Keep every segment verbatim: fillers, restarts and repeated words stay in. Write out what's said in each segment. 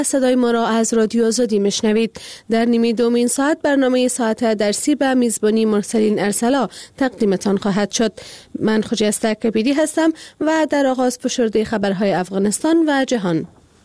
صدای ما را از رادیو آزادی میشنوید. در نیمه دومین ساعت برنامه ساعت درسی به میزبانی مرسلین ارسلا تقدیمتان خواهد شد. من خجسته کبیری هستم و در آغاز فشرده خبرهای افغانستان و جهان.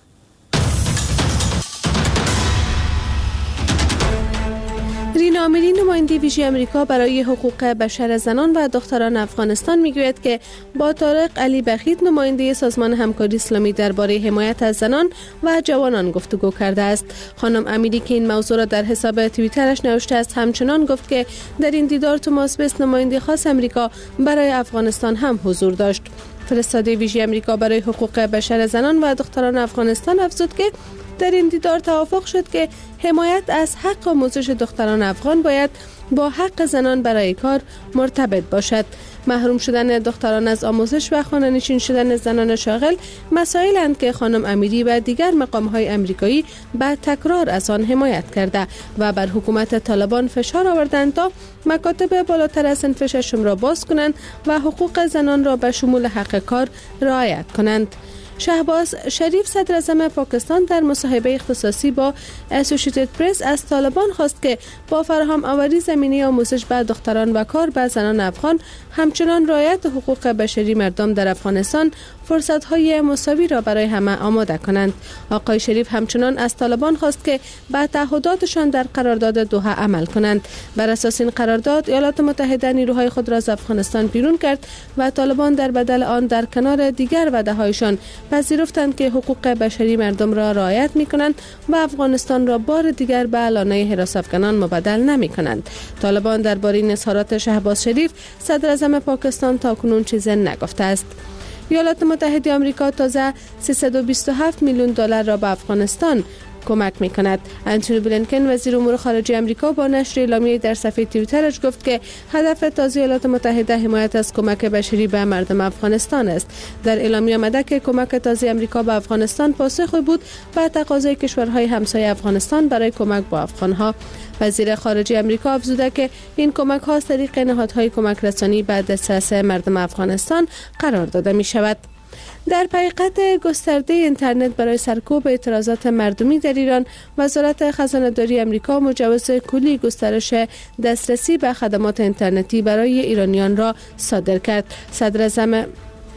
رینا آمیری نماینده ویژه آمریکا برای حقوق بشر زنان و دختران افغانستان میگوید که با طارق علی بخیت نماینده سازمان همکاری اسلامی درباره حمایت از زنان و جوانان گفتگو کرده است. خانم امیری که این موضوع را در حساب توییترش نوشته است همچنان گفت که در این دیدار توماس بیس نماینده خاص آمریکا برای افغانستان هم حضور داشت. فرستاده ویژه آمریکا برای حقوق بشر زنان و دختران افغانستان افزود که در این دیدار توافق شد که حمایت از حق آموزش دختران افغان باید با حق زنان برای کار مرتبط باشد. محروم شدن دختران از آموزش و خانه‌نشین شدن زنان شاغل مسائل‌اند که خانم امیری و دیگر مقام‌های آمریکایی به تکرار از آن حمایت کرده و بر حکومت طالبان فشار آوردند تا مکاتب بالاتر از صنف ششم را باز کنند و حقوق زنان را به شمول حق کار رعایت کنند. شهباز شریف صدر اعظم پاکستان در مصاحبه اختصاصی با اسوسییتد پرس از طالبان خواست که با فراهم آوری زمینه آموزش به دختران و کار به زنان افغان همچنان رعایت حقوق بشری مردم در افغانستان فرصت‌های مساوی را برای همه آماده کنند. آقای شریف همچنان از طالبان خواست که به تعهداتشان در قرارداد دوحه عمل کنند. بر اساس این قرارداد ایالات متحده نیروهای خود را از افغانستان بیرون کرد و طالبان در بدل آن در کنار دیگر وعده‌هایشان پذیرفتند که حقوق بشری مردم را رعایت می‌کنند و افغانستان را بار دیگر به لانه حراس افغانان مبدل نمی‌کنند. طالبان درباره این اظهارات شهباز شریف صدر اعظم پاکستان تاکنون چیزی نگفته است. ایالات متحده آمریکا تازه سیصد و بیست و هفت میلیون دلار را به افغانستان کمک می‌کند. انتونی بلینکن وزیر امور خارجه آمریکا با نشر اعلامیه‌ای در صفحه توییترش گفت که هدف تازه ایالات متحده حمایت از کمک بشری به مردم افغانستان است. در اعلامیه آمده که کمک تازه آمریکا به افغانستان پاسخی بود به تقاضای کشورهای همسایه افغانستان برای کمک با افغان‌ها. وزیر خارجه آمریکا افزوده که این کمک ها از طریق نهادهای کمک رسانی به دسترس مردم افغانستان قرار داده می شود. در پیقت گسترده اینترنت برای سرکوب اعتراضات مردمی در ایران، وزارت خزانه‌داری آمریکا مجوز کلی گسترش دسترسی به خدمات اینترنتی برای ایرانیان را صادر کرد. صدر اعظم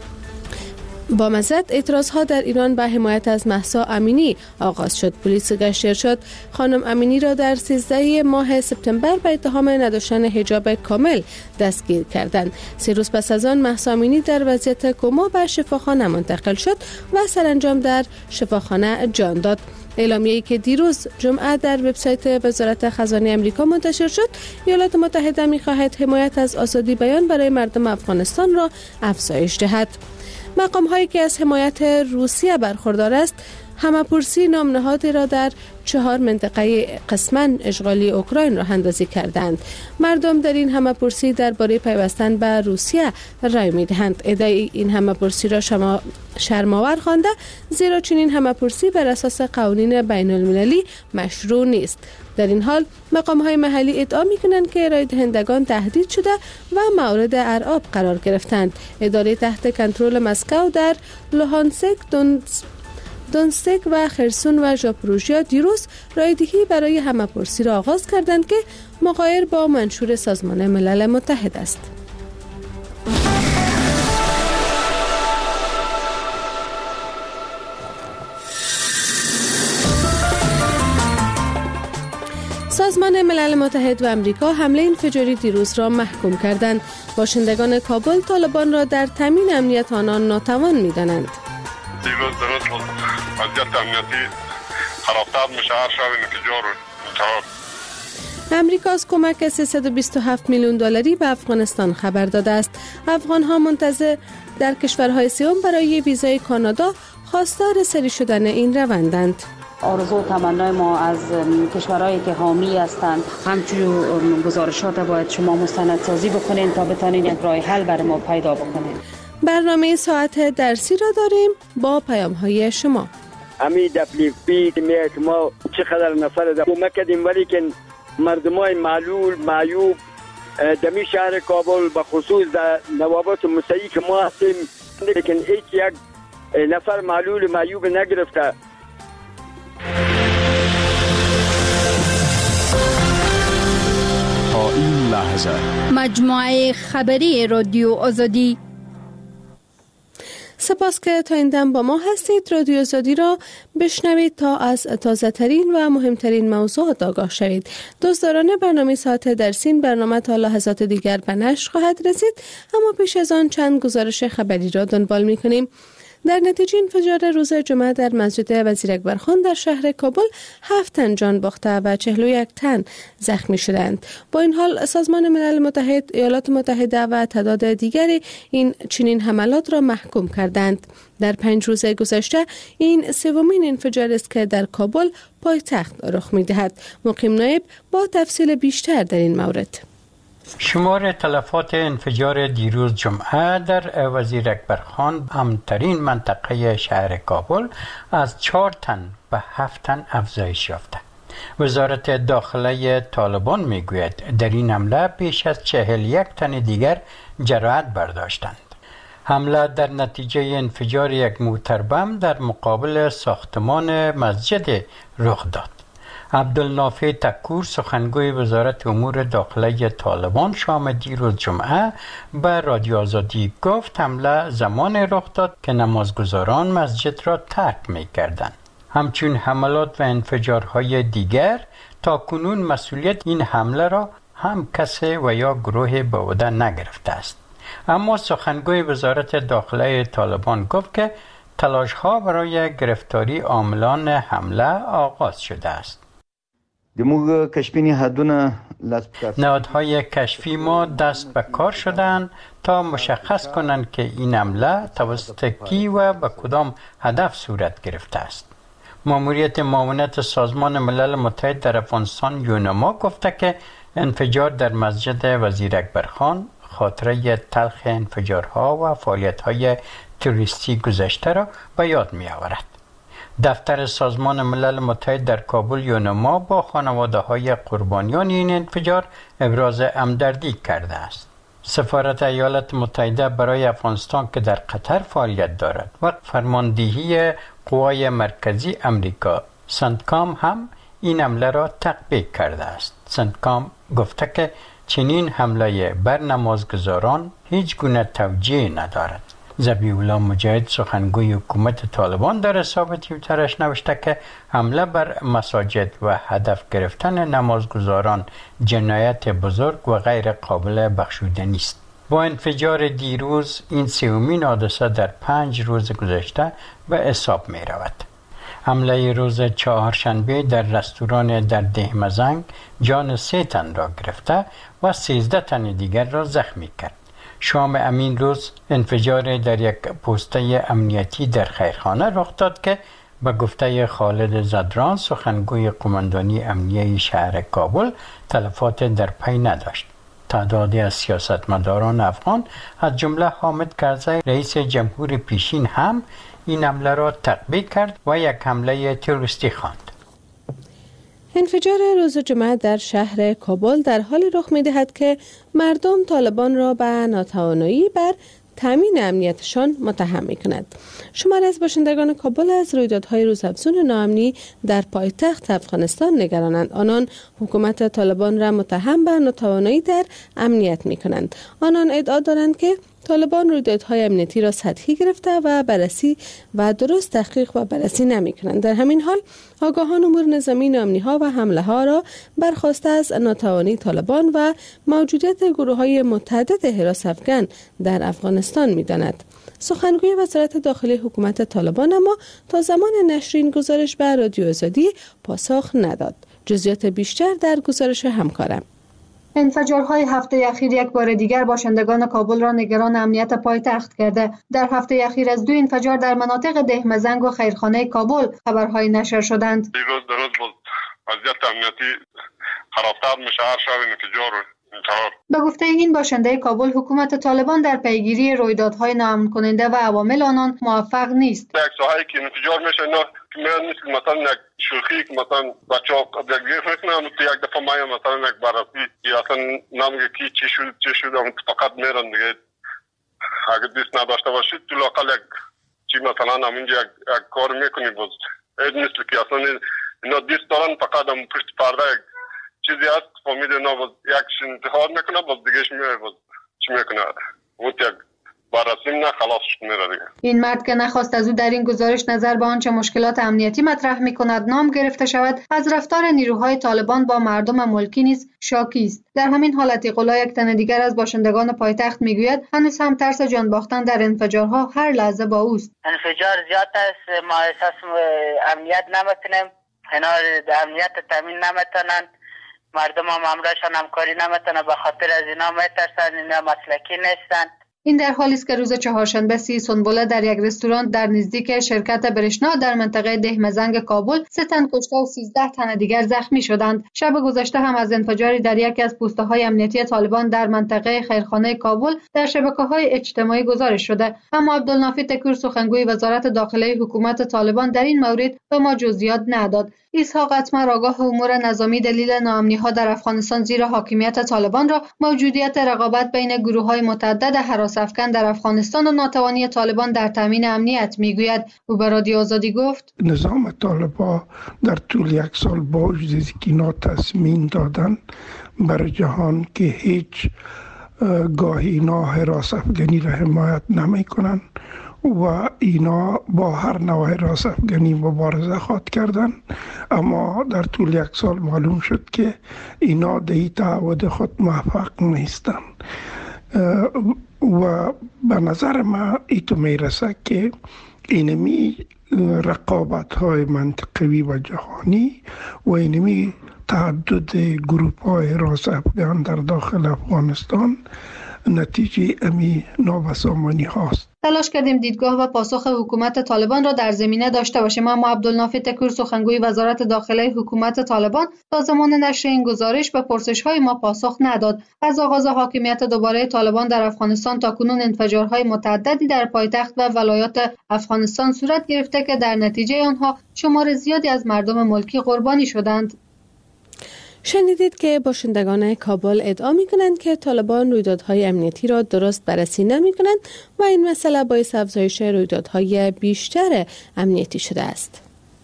با مزد اعتراضها در ایران به حمایت از مهسا امینی آغاز شد. پلیس گشت ارشاد خانم امینی را در سیزده ماه سپتامبر به اتهام نداشتن حجاب کامل دستگیر کردند. سه روز پس از آن مهسا امینی در وضعیت کما به شفاخانه منتقل شد و سرانجام در شفاخانه جان داد. اعلامیه‌ای که دیروز جمعه در وبسایت وزارت خزانه آمریکا منتشر شد، ایالات متحده می‌خواهد حمایت از آزادی بیان برای مردم افغانستان را افزایش دهد. مقام هایی که از حمایت روسیه برخوردار است، همه‌پرسی نام نهادی را در چهار منطقه قسماً اشغالی اوکراین راه اندازی کردند. مردم در این همه‌پرسی درباره پیوستن به روسیه رای می‌دهند. ادعای این همه‌پرسی را شما شرم‌آور خوانده، زیرا چنین همه‌پرسی بر اساس قوانین بین‌المللی مشروع نیست. در این حال مقام‌های محلی ادعا می‌کنند که رای دهندگان تهدید شده و مورد ارعاب قرار گرفتند. اداره تحت کنترل مسکو در لوهانسک، دونتسک دونستک و خرسون و ژاپروژیا دیروز رایدهی برای همه‌پرسی را آغاز کردند که مغایر با منشور سازمان ملل متحد است. سازمان ملل متحد و آمریکا حمله انفجاری دیروز را محکوم کردند. باشندگان کابل طالبان را در تامین امنیت آنان ناتوان می‌دانند. دیروز درست بود. وضعیت امنیتی خرابتر میشه، هر شب انفجار انتحار. امریکا از کمک سیصد و بیست و هفت میلیون دلاری به افغانستان خبر داده است. افغان‌ها منتظر در کشورهای سوم برای ویزای کانادا خواستار سری شدن این روندند. آرزو و تمنای ما از کشورهایی که حامی هستند، همچنین گزارشات باید شما مستندسازی بکنین تا بتانین یک راه حل برای ما پیدا بکنین. برنامه ساعت درسی را داریم با پیام‌های شما. امی دبلیو پی میگه که ما چقدر نفر در کمک کردیم، ولی که مردمای معلول معیوب دمی شهر کابل به خصوص در نوابات مسیحی که ما هستیم، لیکن هیچ یک نفر معلول معیوب نگرفته. هزار. مجموعه خبری رادیو آزادی. سپاس که تا این دم با ما هستید. رادیو آزادی را بشنوید تا از تازه ترین و مهمترین موضوعات آگاه شوید. دوستداران برنامه ساعت درسین برنامه تا لحظات دیگر به نشر خواهد رسید، اما پیش از آن چند گزارش خبری را دنبال می کنیم. در نتیجه انفجار روز جمعه در مسجد وزیر اکبرخان در شهر کابل هفت تن جان باخته و چهل و یک تن زخمی شدند. با این حال سازمان ملل متحد، ایالات متحده و تعداد دیگری این چنین حملات را محکوم کردند. در پنج روز گذشته این سومین انفجار است که در کابل پایتخت رخ می‌دهد. مقیم نایب با تفصیل بیشتر در این مورد. شمار تلفات انفجار دیروز جمعه در وزیر اکبرخان امن‌ترین منطقه شهر کابل از چهار تن به هفت تن افزایش یافته. وزارت داخله طالبان میگوید در این حمله بیش از چهل یک تن دیگر جراحت برداشتند. حمله در نتیجه انفجار یک موتر بم در مقابل ساختمان مسجد رخ داد. عبدالنافع تکور سخنگوی وزارت امور داخله طالبان شام دیروز جمعه به رادیو آزادی گفت حمله زمان رخ داد که نمازگزاران مسجد را ترک می کردند. همچون حملات و انفجارهای دیگر تا کنون مسئولیت این حمله را هم کسی و یا گروه به عهده نگرفته است. اما سخنگوی وزارت داخله طالبان گفت که تلاش‌ها برای گرفتاری عاملان حمله آغاز شده است. نهادهای کشفی ما دست به کار شدند تا مشخص کنند که این حمله توسط کی و به کدام هدف صورت گرفته است. ماموریت معاونت سازمان ملل متحد در افغانستان یونما گفته که انفجار در مسجد وزیر اکبرخان خاطره تلخ انفجارها و فعالیت‌های تروریستی گذشته را به یاد می‌آورد. دفتر سازمان ملل متحد در کابل یونما با خانواده‌های قربانیان این انفجار ابراز همدردی کرده است. سفارت ایالات متحده برای افغانستان که در قطر فعالیت دارد و فرماندهی قوای مرکزی امریکا سنتکام هم این حمله را تقبیح کرده است. سنتکام گفته که چنین حمله بر نمازگزاران هیچ گونه توجیه ندارد. ذبیح الله مجاهد سخنگوی حکومت طالبان در حساب توییترش نوشته که حمله بر مساجد و هدف گرفتن نمازگزاران جنایت بزرگ و غیر قابل بخشودنی است. با انفجار دیروز این سومین حادثه در پنج روز گذشته به حساب می رود. حمله روز چهارشنبه در رستوران در دهمزنگ جان سه تن را گرفته و سیزده تن دیگر را زخمی کرد. شام امین روز انفجار در یک پوسته امنیتی در خیرخانه رخ داد که به گفته خالد زدران سخنگوی قماندانی امنیه شهر کابل تلفات در پی نداشت. تعدادی از سیاستمداران افغان از جمله حامد کرزی رئیس جمهور پیشین هم این حمله را تقبیح کرد و یک حمله تروریستی خواند. انفجار روز جمعه در شهر کابل در حالی رخ می‌دهد که مردم طالبان را به ناتوانایی بر تامین امنیتشان متهم می‌کنند. شماری از باشندگان کابل از رویدادهای روزافزون ناامنی در پایتخت افغانستان نگرانند. آنان حکومت طالبان را متهم به ناتوانایی در امنیت می‌کنند. آنان ادعا دارند که طالبان رویدادهای امنیتی را سطحی گرفته و بررسی و درست تحقیق و بررسی نمی کنند. در همین حال آگاهان امور نظامی ناامنی ها و حمله ها را برخواسته از ناتوانی طالبان و موجودیت گروه های متعدد حراس افغان در افغانستان می داند. سخنگوی وزارت داخلی حکومت طالبان اما تا زمان نشر این گزارش به رادیو آزادی پاسخ نداد. جزئیات بیشتر در گزارش همکارم. انفجارهای هفته اخیر یک بار دیگر باشندگان کابل را نگران امنیت پایتخت کرده. در هفته اخیر از دو انفجار در مناطق دهمزنگ و خیرخانه کابل خبرهای نشر شدند. دیروز در روز بود وضعیت امنیتی خرابتر میشه هر شب انفجار انتحار. به گفته این باشنده کابل حکومت طالبان در پیگیری رویدادهای ناامن کننده و عوامل آنان موفق نیست. یک ساحه‌ای که انفجار میشه نه میان نیست که مثلا یک شوخی که مثلا بچه‌ها دیگه فکر کنم که یک دفعه مایا مثلا یک بررسی یا اصلا نمیگه کی چی شد چی شد اون فقط میرن دیگه اگه دیست نداشته باشید تو لاقل یک چی مثلا همینجا یک, یک کار میکنی باز این نیست که اصلا اینا دیست دارن فقط هم پشت پرده یک چیزی هست فامیل اینا باز یکش انتخاب میکنه باز دیگهش میره باز چی میکنه بود یک بررسی نه خلاص میره دیگه. این مرد که نخواست از او در این گزارش نظر به آنچه مشکلات امنیتی مطرح میکند نام گرفته شود، از رفتار نیروهای طالبان با مردم ملکی نیز شاکی است. در همین حالت ایقولا یک تن دیگر از باشندگان پایتخت میگوید هنوز هم ترس جان باختن در انفجارها هر لحظه با اوست. انفجار زیاد است، ما احساس امنیت نمیکنیم، اینا امنیت تامین نمیتونن، مردم هم امرشان همکاری نمیتونن، به خاطر از اینا میترسن، اینا مسلکی نیستن. این در حالی است که روز چهارشنبه سی سنبله در یک رستوران در نزدیک شرکت برشنا در منطقه دهمزنگ کابل سه تن کشته و سیزده تن دیگر زخمی شدند. شب گذشته هم از انفجاری در یکی از پوسته‌های امنیتی طالبان در منطقه خیرخانه کابل در شبکه‌های اجتماعی گزارش شده، اما عبدالنافی تکور سخنگوی وزارت داخله حکومت طالبان در این مورد به ما جزئیات نداد. اسحاق اتمر آگاه امور نظامی دلیل ناامنی‌ها در افغانستان زیر حاکمیت طالبان را موجودیت رقابت بین گروه‌های متعدد هراس افکن در افغانستان و ناتوانی طالبان در تامین امنیت میگوید. او به رادیو آزادی گفت نظام طالبان در طول یک سال با وجودی که اینا تصمیم دادن بر جهان که هیچ گاهی اینا حراس افغانی را حمایت نمی کنن و اینا با هر نوع حراس افغانی مبارزه خواهد کردن، اما در طول یک سال معلوم شد که اینا در این تعهد خود موفق نیستن و به نظر ما ایتو میرسه که اینمی رقابت های منطقوی و جهانی و اینمی تعدد گروپ های حراس افغان در داخل افغانستان نتیجه امی نابسامانی هاست. تلاش کردیم دیدگاه و پاسخ حکومت طالبان را در زمینه داشته باشیم، اما عبدالنافی تکور سخنگوی وزارت داخله حکومت طالبان تا زمان نشر این گزارش به پرسش‌های ما پاسخ نداد. از آغاز حاکمیت دوباره طالبان در افغانستان تا کنون انفجارهای متعددی در پایتخت و ولایات افغانستان صورت گرفته که در نتیجه آنها شمار زیادی از مردم ملکی قربانی شدند. شنیدید که باشندگان کابل ادعا می کنند که طالبان رویدادهای امنیتی را درست بررسی نمی کنند و این مسئله باعث افزایش رویدادهای بیشتر امنیتی شده است.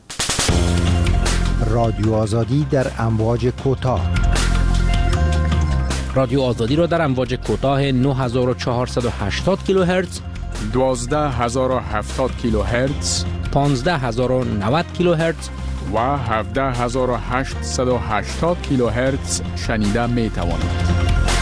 رادیو آزادی در امواج کوتاه. رادیو آزادی را در امواج کوتاه نه هزار و چهارصد و هشتاد کیلوهرتز، دوازده هزار و هفتاد کیلوهرتز، پانزده هزار و نود کیلوهرتز و هفده هزار و هشتصد و هشتاد کیلوهرتز شنیده می توانید.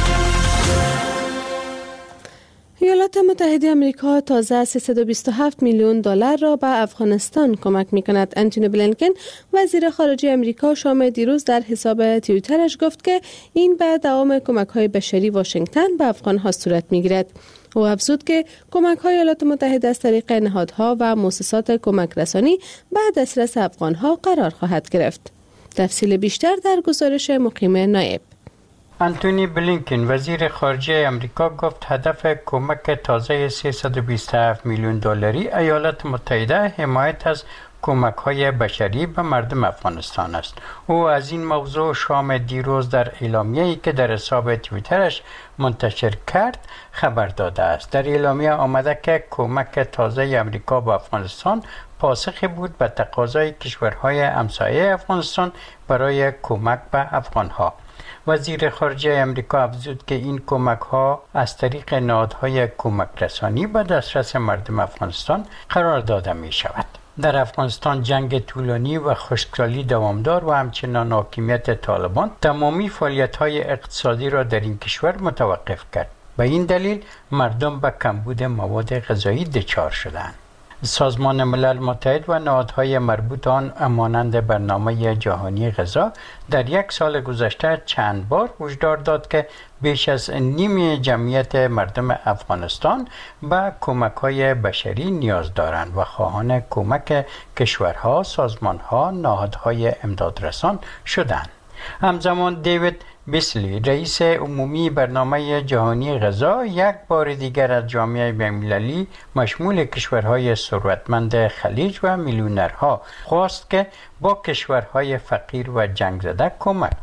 ایالات متحده آمریکا تازه سیصد و بیست و هفت میلیون دلار را به افغانستان کمک می کند. انتونی بلینکن وزیر خارجه آمریکا شام دیروز در حساب توییترش گفت که این به دوام کمک‌های بشری واشنگتن به افغان‌ها صورت می‌گیرد. او افزود که کمک‌های ایالات متحده از طریق نهادها و مؤسسات کمک رسانی به دسترس افغان‌ها قرار خواهد گرفت. تفصیل بیشتر در گزارش مقیم نایب. انتونی بلینکن وزیر خارجه آمریکا گفت هدف کمک تازه سیصد و بیست و هفت میلیون دلاری ایالات متحده حمایت از کمک‌های بشری به مردم افغانستان است. او از این موضوع شام دیروز در اعلامیه‌ای که در حساب توییترش منتشر کرد خبر داده است. در اعلامیه آمده که کمک تازه آمریکا به افغانستان پاسخی بود به تقاضای کشورهای همسایه افغانستان برای کمک به افغانها. وزیر خارجه آمریکا افزود که این کمک‌ها از طریق نهادهای کمک رسانی به دسترس مردم افغانستان قرار داده می شود. در افغانستان جنگ طولانی و خشکسالی دوامدار و همچنان حاکمیت طالبان تمامی فعالیت‌های اقتصادی را در این کشور متوقف کرد. به این دلیل مردم به کمبود مواد غذایی دچار شدند. سازمان ملل متحد و نهادهای مربوط آن مانند برنامه جهانی غذا در یک سال گذشته چند بار هشدار داد که بیش از نیم جمعیت مردم افغانستان به کمک‌های بشری نیاز دارند و خواهان کمک کشورها، سازمان‌ها، نهادهای امدادرسان شدند. همزمان دیوید بیسلی رئیس عمومی برنامه جهانی غذا یک بار دیگر از جامعه بین‌المللی مشمول کشورهای ثروتمند خلیج و میلیونرها خواست که با کشورهای فقیر و جنگ زده کمک کنند.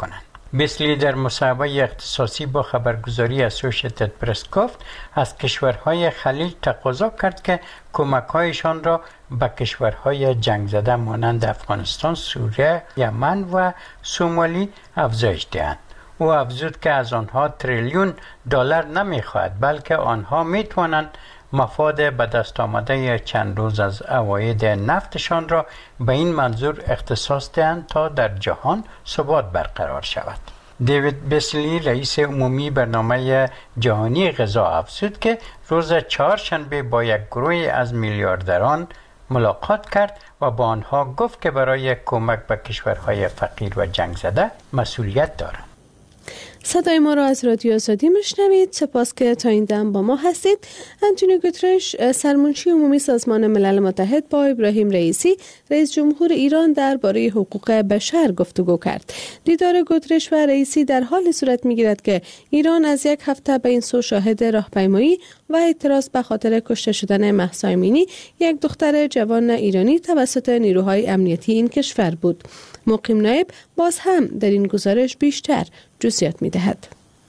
بیسلی در مصاحبه اختصاصی با خبرگزاری اسوشیتد پرس گفت از کشورهای خلیج تقاضا کرد که کمک‌هایشان را به کشورهای جنگ زده مانند افغانستان، سوریه، یمن و سومالی افزایش دهند. او افزود که از آنها تریلیون دلار نمی‌خواهد، بلکه آنها می‌توانند مفاد به دست آمده چند روز از عواید نفتشان را به این منظور اختصاص دهند تا در جهان ثبات برقرار شود. دیوید بیسلی رئیس عمومی برنامه جهانی غذا افزود که روز چهارشنبه با یک گروه از میلیاردران ملاقات کرد و با آنها گفت که برای کمک به کشورهای فقیر و جنگ زده مسئولیت دارند. صدای ما را از رادیو آزادی میشنوید. سپاس که تا این دم با ما هستید. آنتونیو گوترش، سرمنشی عمومی سازمان ملل متحد، با ابراهیم رئیسی، رئیس جمهور ایران درباره حقوق بشر گفتگو کرد. دیدار گوترش و رئیسی در حال صورت میگیرد که ایران از یک هفته به این سو شاهد راهپیمایی و اعتراض به خاطر کشته شدن مهسا امینی، یک دختر جوان ایرانی توسط نیروهای امنیتی این کشور بود. مقیم نایب باز هم در این گزارش بیشتر جزئیات می‌دهد.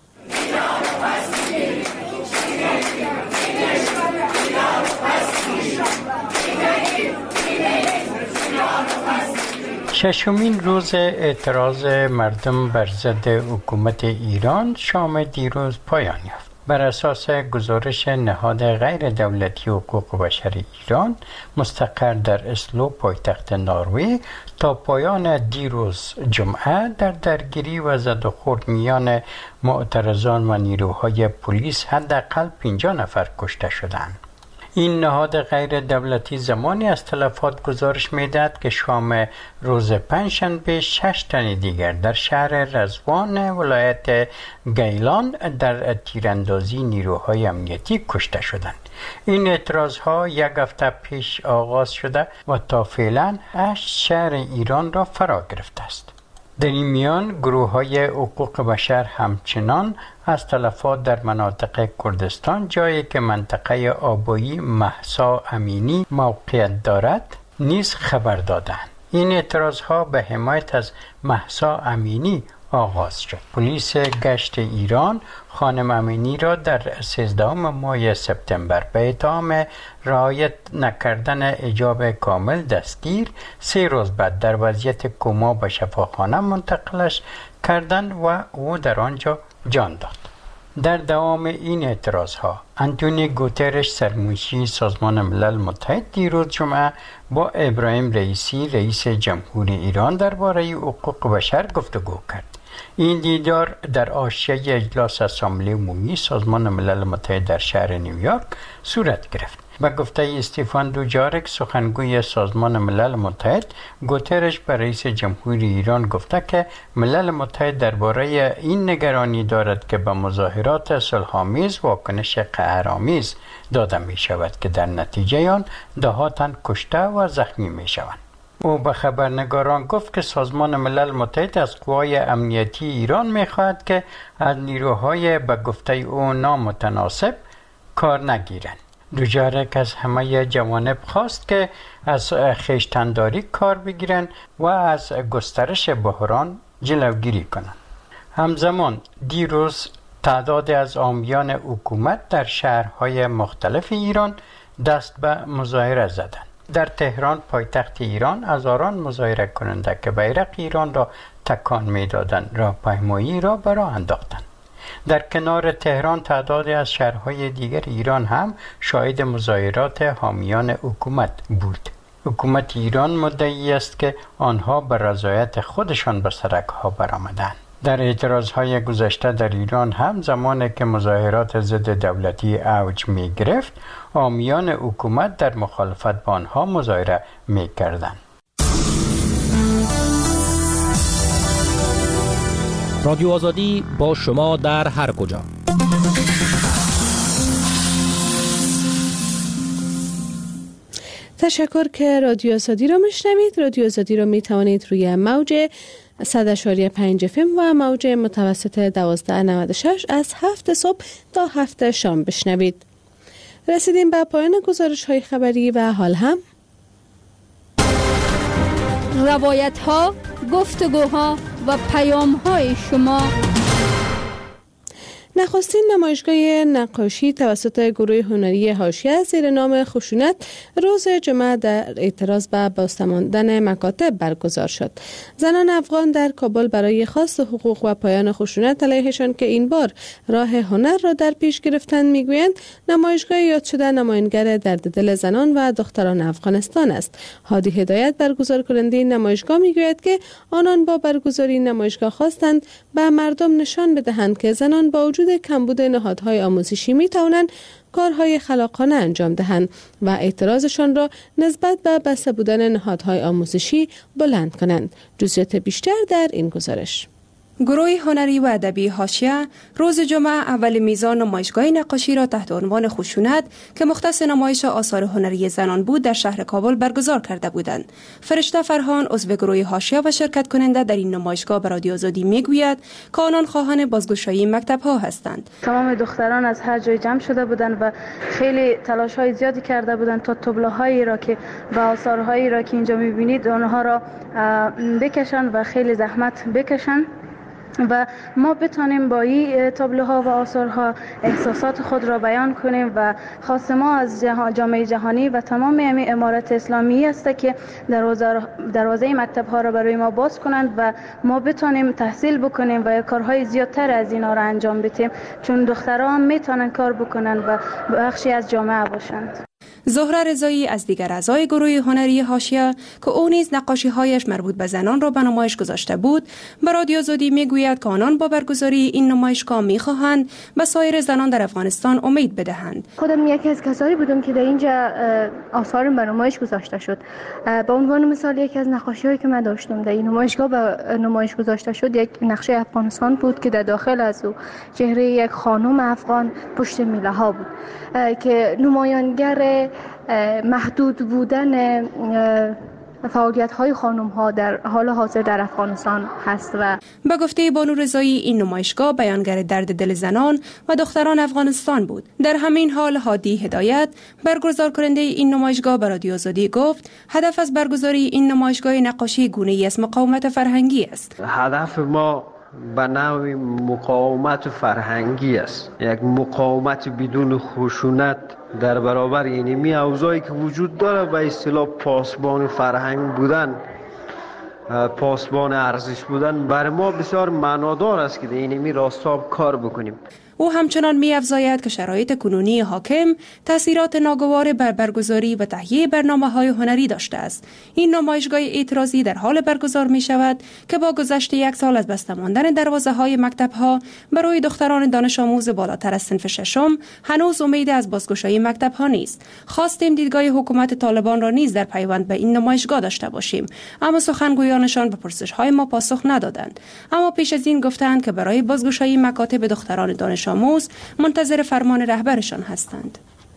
ششمین روز اعتراض مردم بر ضد حکومت ایران شام دیروز پایان یافت. بر اساس گزارش نهاد غیر دولتی حقوق بشر ایران مستقر در اسلو پایتخت نروژ، تا پایان دیروز جمعه در درگیری و زد و خورد میان معترضان و نیروهای پلیس حداقل پنجاه نفر کشته شدند. این نهاد غیر دولتی زمانی از تلفات گزارش میدهد که شام روز پنجشنبه شش تن دیگر در شهر رضوان ولایت گیلان در تیراندازی نیروهای امنیتی کشته شدند. این اعتراض ها یک هفته پیش آغاز شده و تا فعلا هشت شهر ایران را فرا گرفته است. در این میان گروه های حقوق بشر همچنان از تلفات در مناطق کردستان، جایی که منطقه آبایی مهسا امینی موقعیت دارد، نیز خبر دادند. این اعتراض ها به حمایت از مهسا امینی آغاز شد. پلیس گشت ایران خانم امینی را در سیزدهم ماه سپتامبر به اتهام رعایت نکردن حجاب کامل دستگیر، سه روز بعد در وضعیت کما به شفاخانه منتقلش کردند و او در آنجا جان داد. در دوام این اعتراض ها آنتونیو گوترش، سرمنشی سازمان ملل متحد، دیروز جمعه با ابراهیم رئیسی، رئیس جمهور ایران، درباره حقوق بشر گفتگو کرد. این دیدار در حاشیه اجلاس اسامبله عمومی سازمان ملل متحد در شهر نیویورک صورت گرفت. به گفته استیفان دوجارک، سخنگوی سازمان ملل متحد، گوترش به رئیس جمهور ایران گفته که ملل متحد درباره این نگرانی دارد که به مظاهرات صلح‌آمیز واکنش قهرآمیز داده می شود که در نتیجه آن ده‌ها تن کشته و زخمی می شوند. او به خبرنگاران گفت که سازمان ملل متحد از قوای امنیتی ایران می خواهد که از نیروهای به گفته او نامتناسب کار نگیرند. دوجارک از همه جوانب خواست که از خویشتن‌داری کار بگیرند و از گسترش بحران جلوگیری کنند. همزمان دیروز تعداد از حامیان حکومت در شهرهای مختلف ایران دست به مظاهره زدند. در تهران، پایتخت ایران، هزاران مظاهره کننده که بیرق ایران را تکان می‌دادند راهپیمایی را به راه انداختند. در کنار تهران تعدادی از شهرهای دیگر ایران هم شاهد مظاهرات حامیان حکومت بود. حکومت ایران مدعی است که آنها به رضایت خودشان به سرک‌ها برآمدند. در اعتراضهای گذشته در ایران هم زمانی که مظاهرات ضد دولتی اوج می گرفت، حامیان حکومت در مخالفت با آنها مظاهره می کردند. رادیو آزادی با شما در هر کجا. تشکر که رادیو آزادی را میشنوید. رادیو آزادی را می توانید روی موج صد اشاری پنج اف ام و موج متوسط دوازده نود و شش از هفت صبح تا هفت شام بشنوید. رسیدیم به پایان گزارش های خبری و حال هم روایت ها، گفتگوها و پیام های شما. نخستین نمایشگاه نقاشی توسط گروه هنری حاشیه زیر نام خشونت روز جمعه در اعتراض به بازتماندن مکاتب برگزار شد. زنان افغان در کابل برای خواست حقوق و پایان خشونت علیهشان که این بار راه هنر را در پیش گرفتند میگویند نمایشگاه یاد شده نمایانگر درد دل زنان و دختران افغانستان است. هادی هدایت برگزار کننده این نمایشگاه میگوید که آنان با برگزاری نمایشگاه خواستند به مردم نشان بدهند که زنان با وجود کمبود نهادهای آموزشی می توانند کارهای خلاقانه انجام دهند و اعتراضشان را نسبت به بسته بودن نهادهای آموزشی بلند کنند. جزئیات بیشتر در این گزارش. گروه هنری و ادبی حاشیه روز جمعه اول میزان نمایشگاه نقاشی را تحت عنوان خشونت که مختص نمایش آثار هنری زنان بود در شهر کابل برگزار کرده بودند. فرشته فرهان عضو گروه حاشیه و شرکت کننده در این نمایشگاه به رادیو آزادی میگوید که آنان خواهان بازگشایی مکتب ها هستند. تمام دختران از هر جای جمع شده بودند و خیلی تلاش های زیادی کرده بودند تا تابلوهایی را که و آثارهایی را که اینجا میبینید آنها را بکشن و خیلی زحمت بکشن و ما بتانیم با این تابلوها و آثارها احساسات خود را بیان کنیم و خواست ما از جامعه جهانی و تمام امارت اسلامی است که دروازه دروازه مکتب ها را برای ما باز کنند و ما بتانیم تحصیل بکنیم و کارهای زیادتر از اینا را انجام بدیم، چون دختران میتونن کار بکنن و بخشی از جامعه باشند. زهره رضایی از دیگر اعضای گروه هنری حاشیه که او نیز نقاشی‌هایش مربوط به زنان را به نمایش گذاشته بود، به رادیو آزادی میگوید که آنان با برگزاری این نمایشگاه می‌خواهند به سایر زنان در افغانستان امید بدهند. خودم یکی از کسانی بودم که در اینجا آثارم به نمایش گذاشته شد. به عنوان مثال یکی از نقاشی‌هایی که من داشتم در این نمایشگاه به نمایش گذاشته شد یک نقشه افغانستان بود که در داخل از او چهره یک خانم افغان پشت میله‌ها بود که نمایانگر محدود بودن فعالیت‌های خانم‌ها در حال حاضر در افغانستان هست. و به گفته بانو رضایی این نمایشگاه بیانگر درد دل زنان و دختران افغانستان بود. در همین حال هادی هدایت برگزار کننده این نمایشگاه به رادیو آزادی گفت هدف از برگزاری این نمایشگاه نقاشی گونه‌ای از مقاومت فرهنگی است. هدف ما به نوع مقاومت فرهنگی است، یک مقاومت بدون خشونت در برابر اینمی اوضاعی که وجود داره، به اصطلاح پاسبان فرهنگ بودن، پاسبان ارزش بودن. برای ما بسیار معنادار است که در اینمی راستاب کار بکنیم. او همچنان می افزاید که شرایط کنونی حاکم تاثیرات ناگوار بر برگزاری و تهیه برنامه‌های هنری داشته است. این نمایشگاه اعتراضی در حال برگزار می شود که با گذشت یک سال از بسته ماندن دروازه‌های مکتب‌ها برای دختران دانش آموز بالاتر از صنف ششم هنوز امید از بازگشایی مکتب‌ها نیست. خواستیم دیدگاه حکومت طالبان را نیز در پیوند به این نمایشگاه داشته باشیم، اما سخنگویانشان به پرسش‌های ما پاسخ ندادند. اما پیش از این گفتند که برای بازگشایی مکاتب دختران دانش آموز منتظر فرمان رهبرشان هستند.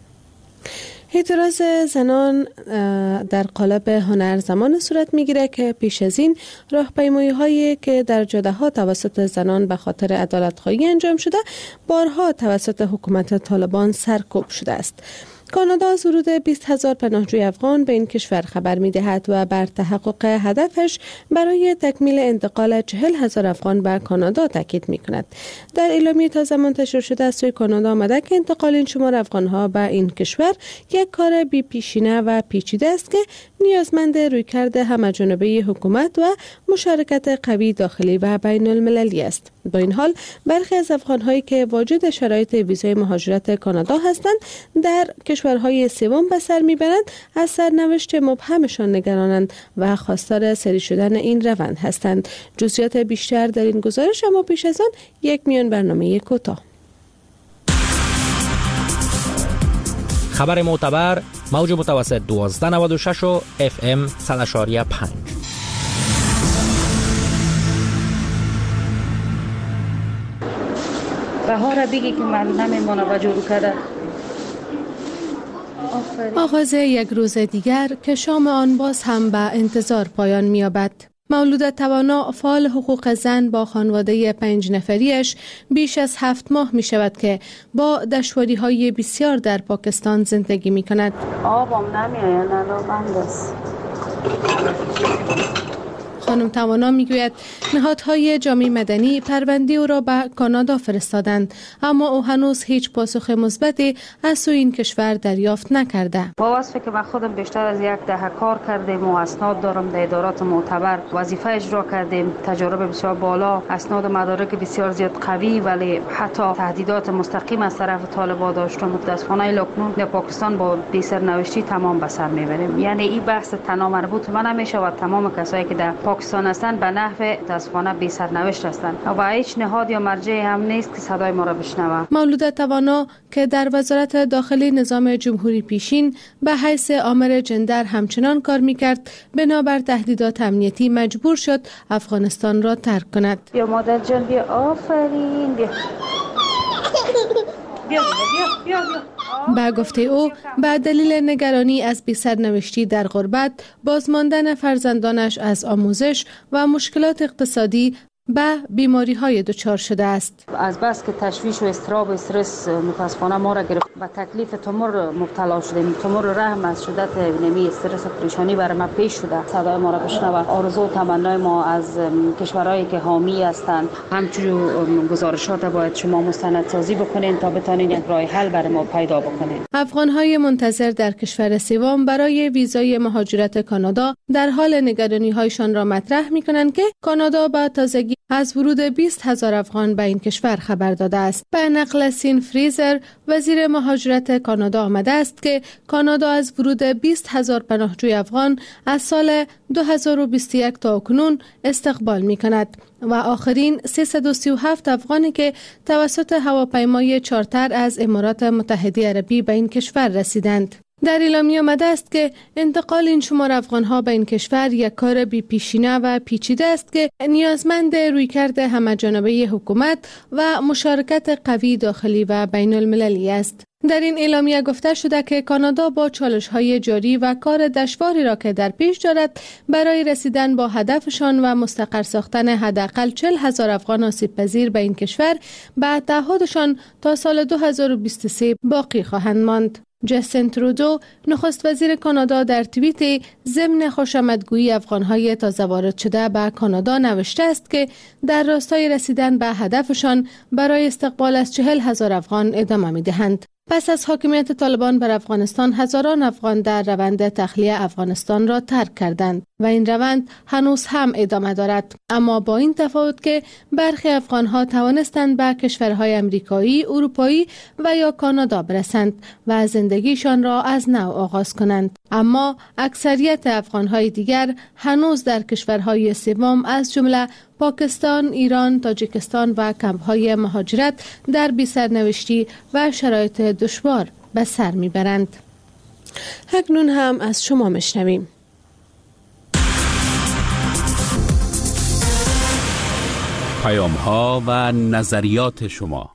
اعتراض زنان در قالب هنر زمان صورت میگیره که پیش از این راهپیمایی هایی که در جاده ها توسط زنان به خاطر عدالت خواهی انجام شده بارها توسط حکومت طالبان سرکوب شده است. کانادا از ورود بیست هزار پناهجوی افغان به این کشور خبر می دهد و بر تحقق هدفش برای تکمیل انتقال چهل هزار افغان به کانادا تاکید می کند. در اعلامیه تازه منتشر شده از سوی کانادا آمده که انتقال این شمار افغانها به این کشور یک کار بی پیشینه و پیچیده است که نیازمند رویکرد همه‌جانبه حکومت و مشارکت قوی داخلی و بین المللی است. با این حال برخی از افغان‌هایی که واجد شرایط ویزای مهاجرت کانادا هستند در کشورهای سوم به سر میبرند، از سرنوشت مبهمشان نگرانند و خواستار سری شدن این روند هستند. جزئیات بیشتر در این گزارش، اما پیش از آن یک میان برنامه کوتاه. خبر معتبر موج متوسط دوازده نود و شش و اف ام صد و پنج. بهار بگی که من نمیمونه و جورو کرده. آغاز یک روز دیگر که شام آن باز هم به انتظار پایان می‌یابد. مولود توانا فعال حقوق زن با خانواده پنج نفریش بیش از هفت ماه می شود که با دشواری های بسیار در پاکستان زندگی می کند. آبم نمی آید، الان بند است. خانم توانا میگوید نهادهای جامعه مدنی پرونده او را به کانادا فرستادند، اما او هنوز هیچ پاسخ مثبتی از سوی این کشور دریافت نکرده. با وصفی که من خودم بیشتر از یک دهه کار کردیم و اسناد دارم در ادارات معتبر وظیفه اجرا کردیم، تجربه بسیار بالا، اسناد و مدارک بسیار زیاد قوی، ولی حتی تهدیدات مستقیم از طرف طالبان داشتم. متاسفانه اکنون در پاکستان با بی سرنوشتی تمام به سر میبریم. یعنی این بحث تنها مربوط من نمیشه و تمام کسایی که در پاکستان هستند به نحو متاسفانه بی سرنوشت هستند و هیچ نهاد یا مرجعی هم نیست که صدای ما را بشنوه. مولوده توانا که در وزارت داخلی نظام جمهوری پیشین به حیث آمر جندر همچنان کار میکرد، بنابر تهدیدات امنیتی مجبور شد افغانستان را ترک کند. یا مادر جان بیا، آفرین، بیا بیا بیا بیا. به گفته او به دلیل نگرانی از بی سرنوشتی در غربت، بازماندن فرزندانش از آموزش و مشکلات اقتصادی به بیماری های دچار شده است. از بس که تشویش و اضطراب و استرس متاسفانه ما را گرفت، به تکلیف تومور مبتلا شدیم. تومور رحم از شدت نمی استرس و پریشانی بر ما پیش شده. صدای ما را بشنوه. آرزو و تمنای ما از کشورهایی که حامی هستند، همچنین گزارشات باید شما مستندسازی بکنین تا بتونین یک راه حل برای ما پیدا بکنین. افغان های منتظر در کشور سوم برای ویزای مهاجرت کانادا در حال نگرانی هایشان را مطرح می کنند که کانادا با تازگی از ورود بیست هزار افغان به این کشور خبر داده است. به نقل سین فریزر وزیر مهاجرت کانادا آمده است که کانادا از ورود بیست هزار پناهجوی افغان از سال دو هزار و بیست و یک تا کنون استقبال می کند و آخرین سیصد و سی و هفت افغانی که توسط هواپیمای چارتر از امارات متحده عربی به این کشور رسیدند. در اعلامیه آمده است که انتقال این شمار افغانها به این کشور یک کار بی پیشینه و پیچیده است که نیازمند رویکرد همه‌جانبه حکومت و مشارکت قوی داخلی و بین المللی است. در این اعلامیه گفته شده که کانادا با چالش‌های جاری و کار دشواری را که در پیش دارد برای رسیدن با هدفشان و مستقر ساختن حداقل چهل هزار افغان آسیب پذیر به این کشور به تعهدشان تا سال دو هزار و بیست و سه باقی خواهند ماند. جستین ترودو نخست وزیر کانادا در توییت ضمن خوشامدگویی افغان‌های تازه وارد شده به کانادا نوشته است که در راستای رسیدن به هدفشان برای استقبال از چهل هزار افغان ادامه می‌دهند. پس از حاکمیت طالبان بر افغانستان، هزاران افغان در روند تخلیه افغانستان را ترک کردند و این روند هنوز هم ادامه دارد، اما با این تفاوت که برخی افغانها توانستند به کشورهای امریکایی، اروپایی و یا کانادا برسند و زندگیشان را از نو آغاز کنند، اما اکثریت افغانهای دیگر هنوز در کشورهای سوم از جمله پاکستان، ایران، تاجیکستان و کمپ‌های مهاجرت در بی‌سرنوشتی و شرایط دشوار به سر میبرند. اکنون هم از شما میشنویم. پیام‌ها و نظریات شما.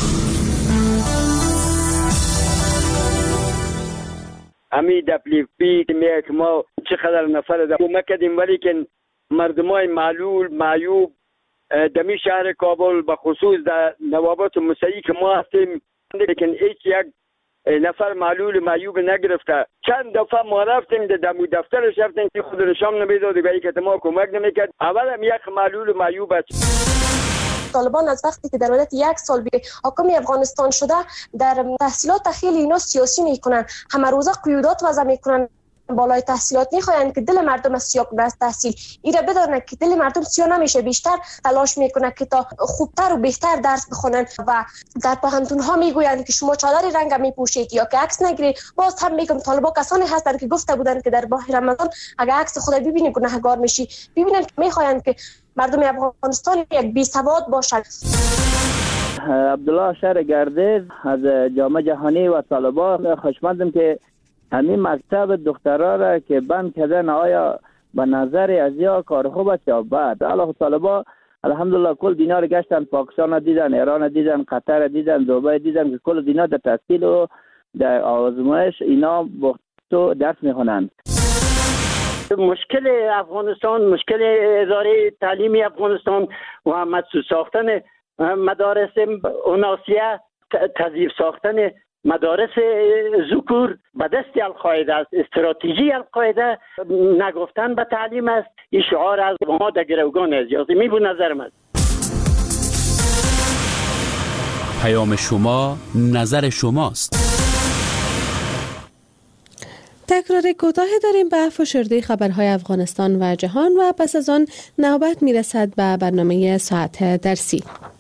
امی دپلیفی که ما چقدر نفر در کمک کردیم، ولی که مردمای معلول معیوب دمی شهر کابل به خصوص در نوابات مسیحی که ما هستیم، لیکن هیچ یک نفر معلول معیوب نگرفته. چند دفعه ما رفتیم در دمو دفترش رفتیم که خود نشان نمیداد و که ما کمک نمیکرد. اول هم یک معلول معیوب است. طالبان از وقتی که در مدت یک سال به حاکم افغانستان شده، در تحصیلات خیلی اینا سیاسی میکنن، همه روزه قیودات وضع میکنن، بالای تحصیلات میخواین که دل مردم از سیاه کنه از تحصیل. ایره بدانه که دل مردم سیاه نمیشه، بیشتر تلاش میکنه که تا خوبتر و بهتر درس بخونن و در پوهنتون ها میگویند که شما چادر رنگ میپوشید یا که عکس نگیرید. باز هم میگم طالبا کسانی هستند که گفته بودند که در ماه رمضان اگه عکس خود ببینید گناهگار میشی. ببینید که میخواین که مردم افغانستان یک بی سواد باشند. عبدالله شهر گردیز از جامعه جهانی و طالبان خوشمندم که همین مکتب دخترها را که بند کردن، آیا به نظر از یا کار خوب است یا بد؟ الله طالبا الحمدلله کل دینا را گشتن، پاکستان را دیدن، ایران را دیدن، قطر را دیدن، دبی دیدن که کل دینا در تحصیل و در آزمایش اینا بختو درس میخونند. مشکل افغانستان، مشکل اداره تعلیمی افغانستان و مدرسه ساختن مدارس اوناسیه، تضعیف ساختن مدارس ذکور به دست القاعده است. استراتژی القاعده نگفتن به تعلیم است. این شعار از ما در گروگان اجازه می بود نظر من. پیام شما نظر شماست. تکرار کوتاهی داریم به فشرده خبرهای افغانستان و جهان و پس از آن نوبت میرسد به برنامه ساعت درسی.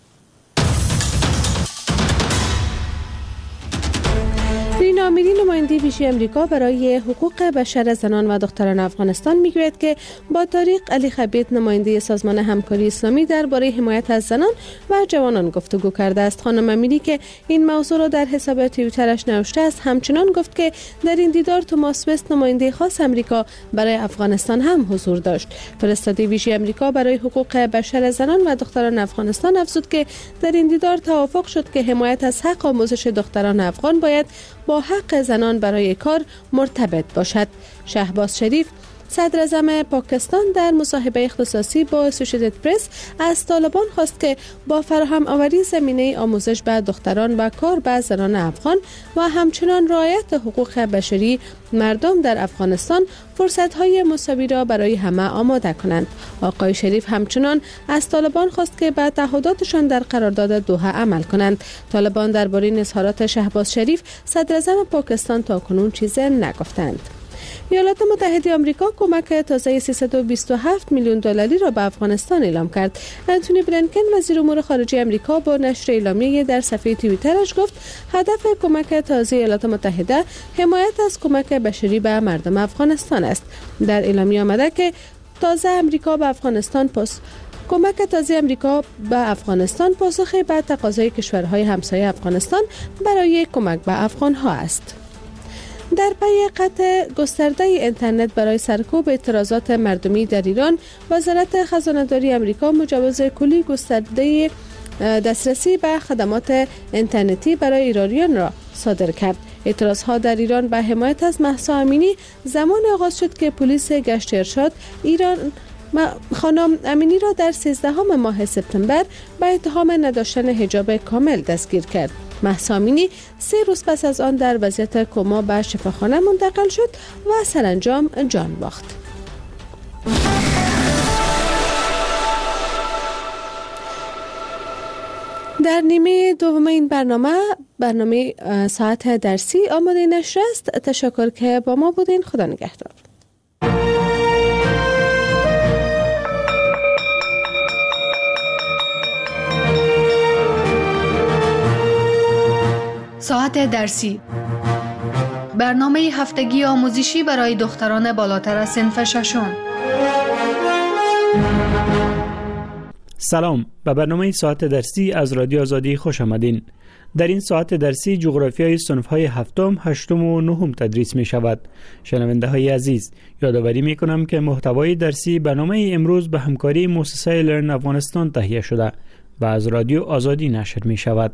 رینا امیری نماینده ویژه امریکا برای حقوق بشر زنان و دختران افغانستان میگوید که با طارق علی خبیت نماینده سازمان همکاری اسلامی درباره حمایت از زنان و جوانان گفتگو کرده است. خانم امیری که این موضوع را در حساب توییترش نوشته است همچنان گفت که در این دیدار توماس وست نماینده خاص امریکا برای افغانستان هم حضور داشت. فرستاده ویژه امریکا برای حقوق بشر زنان و دختران افغانستان افزود که در این دیدار توافق شد که حمایت از حق آموزش دختران افغان باید با حق زنان برای کار مرتبط باشد. شهباز شریف صدر اعظم پاکستان در مصاحبه اختصاصی با اسوسییتد پرس از طالبان خواست که با فراهم آوری زمینه آموزش به دختران و کار به زنان افغان و همچنان رعایت حقوق بشری مردم در افغانستان فرصت‌های مساوی را برای همه آماده کنند. آقای شریف همچنان از طالبان خواست که به تعهداتشان در قرارداد دوحه عمل کنند. طالبان درباره اظهارات شهباز شریف صدر اعظم پاکستان تاکنون چیزی نگفتند. ایالات متحده آمریکا کمک تازه سیصد و بیست و هفت میلیون دلاری را به افغانستان اعلام کرد. انتونی بلینکن وزیر امور خارجه آمریکا با نشر اعلامیه در صفحه توییترش گفت هدف کمک تازه ایالات متحده حمایت از کمک بشری به مردم افغانستان است. در اعلامیه آمده که تازه آمریکا به افغانستان پس کمک تازه آمریکا به افغانستان پاسخی به تقاضای کشورهای همسایه افغانستان برای کمک به افغانها است. در پی قطع گسترده اینترنت برای سرکوب اعتراضات مردمی در ایران، وزارت خزانه‌داری آمریکا مجوز کلی گسترده دسترسی به خدمات اینترنتی برای ایرانیان را صادر کرد. اعتراضها در ایران به حمایت از مهسا امینی زمان آغاز شد که پلیس گشت ارشاد ایران خانم امینی را در سیزدهم ماه سپتامبر به اتهام نداشتن حجاب کامل دستگیر کرد. مهسا امینی سه روز پس از آن در وضعیت کما به شفاخانه منتقل شد و سرانجام جان باخت. در نیمه دوم این برنامه برنامه ساعت درسی آماده نشر است. تشکر که با ما بودین. خدا نگهدار. ساعت درسی، برنامه هفتگی آموزشی برای دختران بالاتر از صنف ششم. سلام، به برنامه ساعت درسی از رادیو آزادی خوش آمدین. در این ساعت درسی جغرافیای صنف‌های هفتم، هشتم و نهم تدریس می شود. شنونده های عزیز، یادآوری می کنم که محتوای درسی برنامه امروز به همکاری مؤسسه لرن افغانستان تهیه شده و از رادیو آزادی نشر می شود.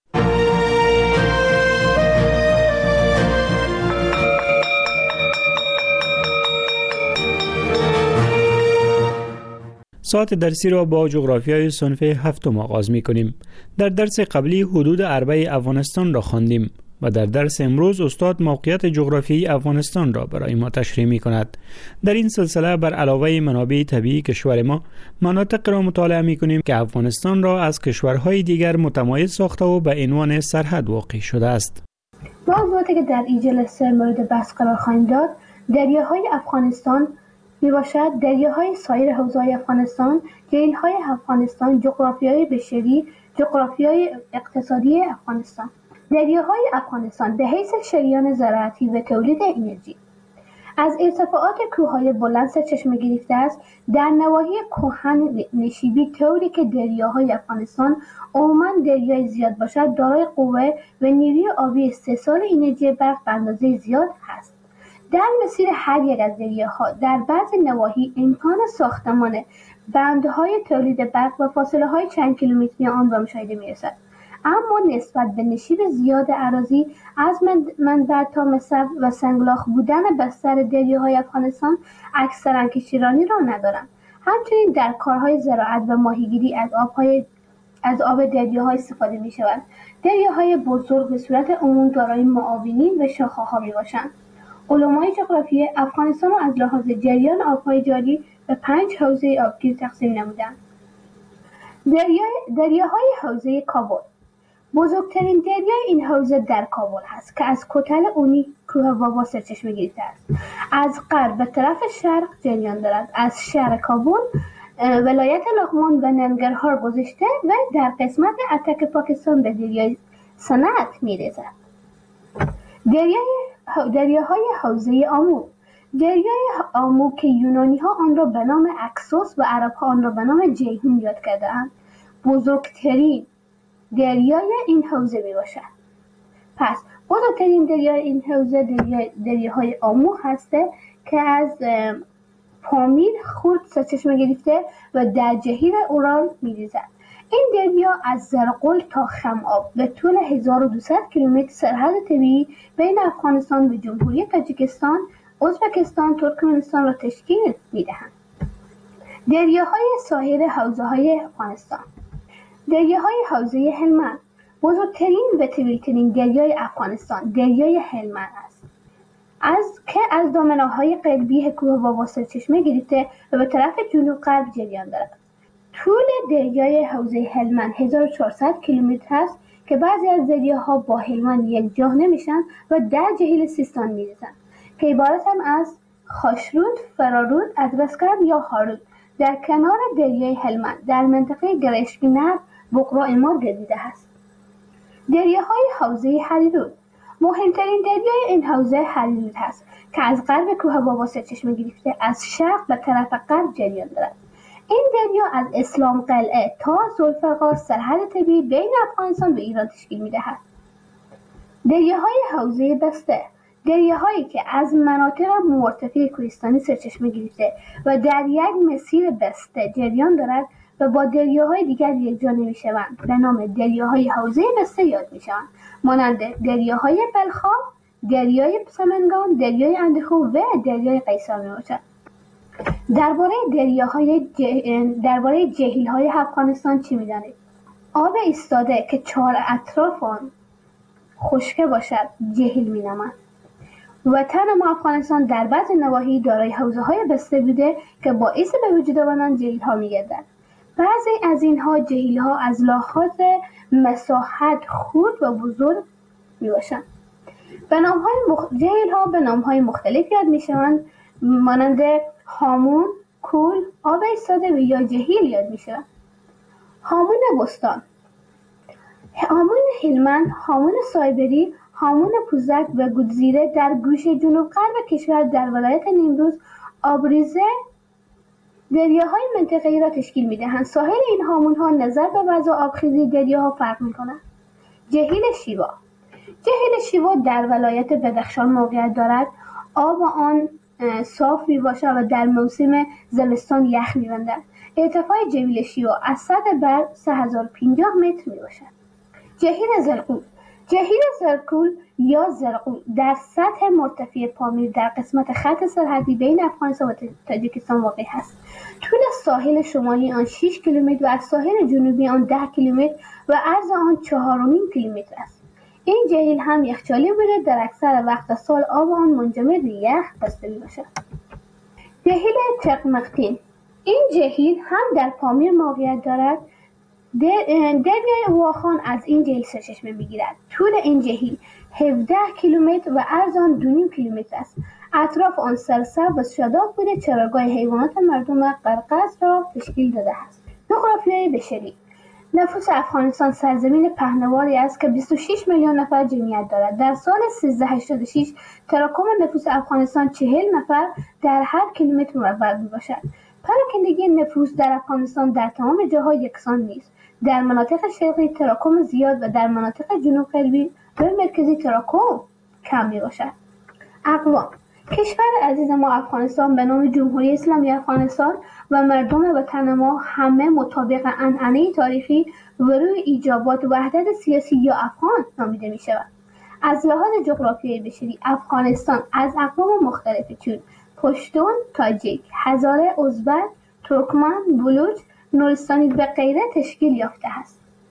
ساعت درسی را با جغرافیای صنف هفتم آغاز می کنیم. در درس قبلی حدود اربع افغانستان را خواندیم و در درس امروز استاد موقعیت جغرافیایی افغانستان را برای ما تشریح می کند. در این سلسله بر علاوه منابع طبیعی کشور ما، مناطق را مطالعه می کنیم که افغانستان را از کشورهای دیگر متمایز ساخته و به عنوان سرحد واقع شده است. موضوعاتی که در این جلسه مورد بحث قرار خواهیم داد، دریاهای افغانستان می باشد، دریاهای سایر حوزه‌های افغانستان، گیل‌های افغانستان، جغرافیای بشری، جغرافیای اقتصادی افغانستان. دریاهای افغانستان به حیث شریان زراعتی و تولید انرژی از ارتفاعات کوههای بلند سرچشمه گرفته است. در نواحی کهن نشیبی طوری که دریاهای افغانستان عموماً دریای زیاد باشد، دارای قوه و نیروی آبی استحصال انرژی برق به اندازه زیاد هست. در مسیر هر یک از دریاها در بعضی نواحی امکان ساختمان بندهای تولید برق و فاصله های چند کیلومتری آن به مشاهده می رسد. اما نسبت به نشیب زیاد اراضی از منبع تا مصب و سنگلاخ بودن بستر دریاهای افغانستان اکثرا کشتیرانی را ندارند. همچنین در کارهای زراعت و ماهیگیری از آبهای از آب دریاها استفاده می شود. دریاهای بزرگ به صورت عموم دارای معاونین و شاخه‌ها می باشند. علمای جغرافی افغانستان را از لحاظ جریان آبهای جاری به پنج حوزه آبگیر تقسیم نمودند. دریای دریاهای حوزه کابل. بزرگترین دریای این حوزه در کابل هست که از کتل اونی کوه بابا سرچشمه گرفته است. از غرب به طرف شرق جریان دارد. از شهر کابل ولایت لغمان و ننگرهار گذشته و در قسمت اتک پاکستان به دریای سنت می‌رسد. دریای دریاهای حوزه آمو. دریای آمو که یونانی ها آن را به نام اکسوس و عرب ها آن را به نام جیهون یاد کرده‌اند، بزرگترین دریای این حوزه می باشد. پس بزرگترین دریای این حوزه دریای دریاهای آمو هسته که از پامیر خورد سرچشمه گرفته و در جهیل اورال می ریزد. این دریا از زرقل تا خم‌آب به طول هزار و دویست کیلومتر سرحد طبیعی بین افغانستان و جمهوری تاجیکستان، ازبکستان، ترکمنستان را تشکیل می‌دهند. دریاهای ساحل حوزه‌های افغانستان. دریاهای حوزه هلمند. بزرگترین و طویل‌ترین دریای افغانستان دریای هلمند است. از که از دامنه‌های قلبی کوه بابا سرچشمه گرفته و به طرف جنوب غرب جریان دارد. طول دریای حوزه هلمند هزار و چهارصد کیلومتر است که بعضی از دریاها با هلمند یکجا نمیشن و در جهیل سیستان میریزند که عبارتند از خاشرود، فرارود، ادرسکرد یا هارود. در کنار دریای هلمند در منطقه گرشگینر بقرا امار گردیده است. دریاهای حوزه هریرود. مهمترین دریای این حوزه هریرود است که از غرب کوه بابا سرچشمه گرفته از شرق به طرف غرب جریان دارد. این دریا از اسلام قلعه تا ذوالفقار سرحد طبیعی بین افغانستان و ایران تشکیل می‌دهد. دریاهای حوزه بسته. دریاهایی که از مناطق مرتفع کوهستانی سرچشمه گرفته و در یک مسیر بسته جریان دارد و با دریاهای دیگر یکجا نمی‌شوند به نام دریاهای حوزه بسته یاد می‌شوند، مانند دریاهای بلخاب، دریای سمنگان، دریای اندخو و دریای قیصر میباشد. درباره دریاهای جه... درباره جهیل‌های افغانستان چی می‌دانید؟ آب ایستاده که چهار اطراف آن خشک باشد جهیل می‌نامند. وطن ما افغانستان در بعض نواحی دارای حوزه‌های بسته بوده که باعث به وجود آنان جهیل‌ها می‌گردد. بعضی از اینها جهیل‌ها از لحاظ مساحت خرد و بزرگ میباشند. به نام‌های مخ... جهیل‌ها به نام‌های مختلف یاد می‌شوند، مانند هامون، کول، آب ایستاده و یا جهیل یاد می‌شوند. هامون بستان، هامون هلمند، هامون سایبری، هامون پوزک و گودزیره در گوشه جنوب غرب کشور در ولایت نیمروز آبریزه دریاهای منطقه‌ای را تشکیل می‌دهند. ساحل این هامون‌ها نظر به وضع آبخیزی دریاها فرق می‌کند. جهیل شیوا. جهیل شیوا در ولایت بدخشان موقعیت دارد. آب آن صاف میباشد و در موسم زمستان یخ می‌بندد. ارتفاع جهیل شیوا از سطح بر سه هزار و پنجاه متر میباشد. جهیل زرقول. جهیل زرقول یا زرقول در سطح مرتفع پامیر در قسمت خط سرحدی بین افغانستان و تاجیکستان واقع است. طول ساحل شمالی آن شش کیلومتر و از ساحل جنوبی آن ده کیلومتر و عرض آن چهار و نیم کیلومتر است. این جهیل هم یخچالی بوده، در اکثر وقت سال آب آن منجمد به یخ بسته میباشد. جهیل چقمقتین. این جهیل هم در پامیر موقعیت دارد. دریای واخان از این جهیل سرچشمه میگیرد. طول این جهیل هفده کیلومتر و عرض آن دو و نیم کیلومتر است. اطراف آن سرسبز و شاداب بوده، چراگاه حیوانات مردم قرقاز را تشکیل داده است. جغرافیای بشری. نفوس افغانستان سرزمین پهناوری است که بیست و شش میلیون نفر جمعیت دارد. در سال سیزده هشتاد و شش تراکم نفوس افغانستان چهل نفر در هر کیلومتر مربع میباشد. پراکندگی نفوس در افغانستان در تمام جاها یکسان نیست. در مناطق شرقی تراکم زیاد و در مناطق جنوب غربی و مرکزی تراکم کم میباشد. اقوام. کشور عزیز ما افغانستان به نام جمهوری اسلامی افغانستان و مردم وطن ما همه مطابق عنعنه تاریخی و روی ایجابات وحدت سیاسی یا افغان نامیده می شود. از لحاظ جغرافیایی بشری افغانستان از اقوام مختلفی چون پشتون، تاجیک، هزاره، ازبک، ترکمن، بلوچ، نورستانی و غیره تشکیل یافته است.